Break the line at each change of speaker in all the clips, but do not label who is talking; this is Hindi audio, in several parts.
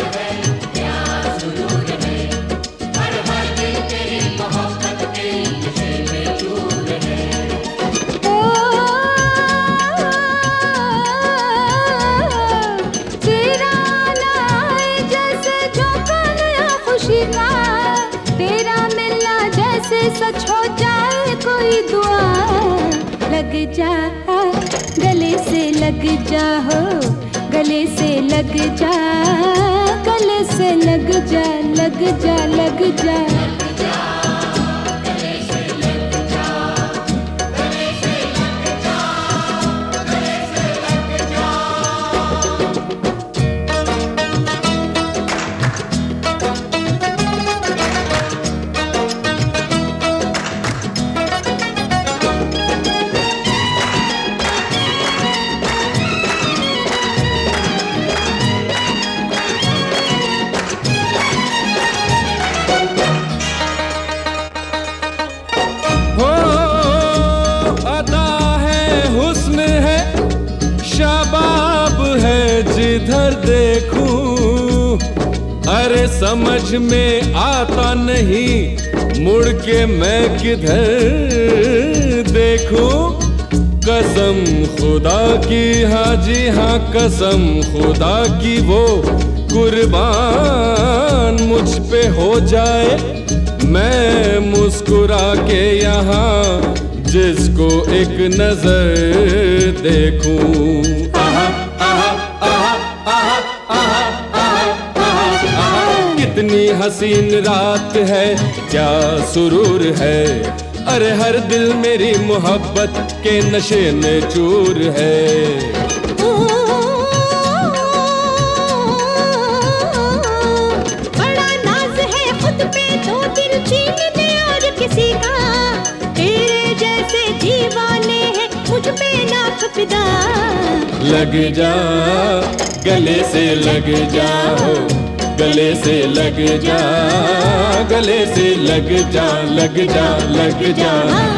सच हो जाए कोई दुआ, लग जा गले से लग जा हो, गले से लग जा, गले से लग जा, लग जा लग जा।
जिधर देखूं अरे समझ में आता नहीं, मुड़ के मैं किधर देखूं। कसम खुदा की, हाँ जी हाँ कसम खुदा की, वो कुर्बान मुझ पे हो जाए, मैं मुस्कुरा के यहाँ जिसको एक नजर देखूं। कितनी हसीन रात है, क्या सुरूर है, अरे हर दिल मेरी मोहब्बत के नशे में चूर है।
बड़ा नाज है खुद पे तो दिल छीन ले और किसी का, तेरे जैसे दीवाने हैं मुझ पे लाख फिदा।
लग जा गले से लग जा हो, गले से लग जा, गले से लग जा, लग जा लग जा।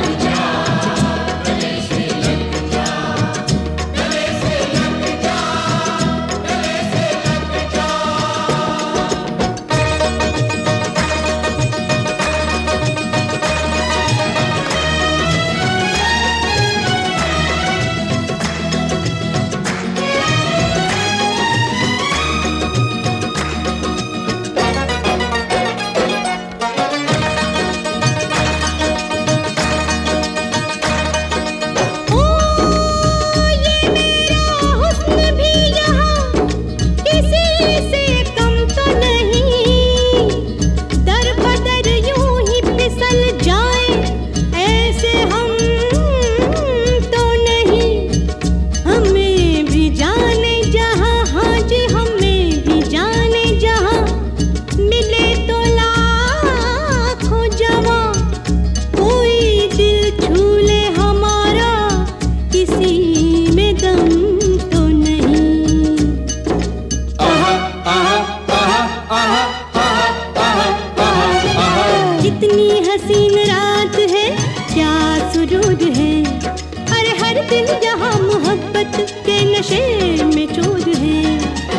कितनी हसीन रात है, क्या सुरूर है, अरे हर दिल यहाँ मोहब्बत के नशे में चूर है।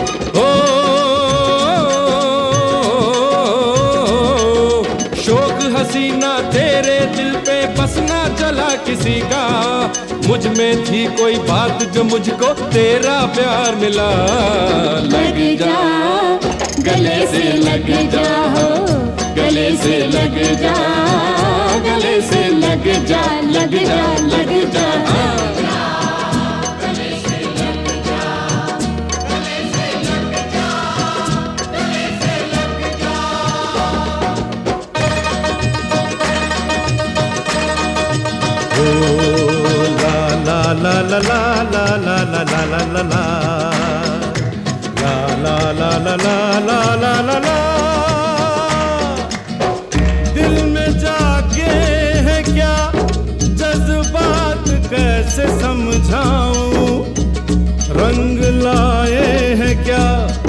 शौक हसीना तेरे दिल पे बसना चला किसी का, मुझ में थी कोई बात जो मुझको तेरा प्यार मिला। लग जा गले से लग जा हो, गले से लग जा, गले से लग जा, लग जा लग जा।
La la la la la la la la la la la la la la la la la la। दिल में जागे है क्या जज्बात कैसे समझाऊं, रंग लाए हैं क्या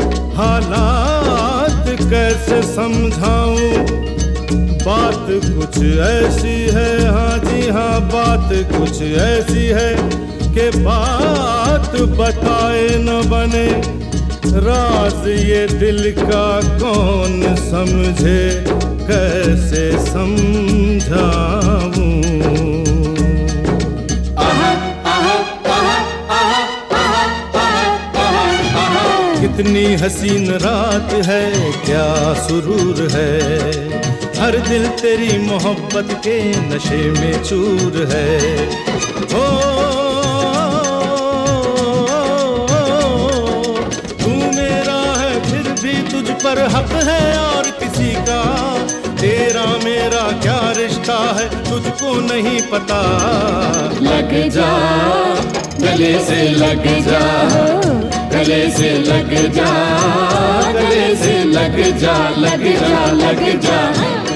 हालात कैसे समझाऊं। बात कुछ ऐसी है, हाँ जी हाँ बात कुछ ऐसी है कि बात बताए न बने, राज ये दिल का कौन समझे, कैसे समझाऊं। कितनी हसीन रात है, क्या सुरूर है, हर दिल तेरी मोहब्बत के नशे में चूर है। ओ तू मेरा है फिर भी तुझ पर हक है और किसी का, तेरा मेरा क्या रिश्ता है तुझको नहीं पता।
लग जा गले से लग जा, गले से लग जा, गले से लग जा, लग जा, लग जा।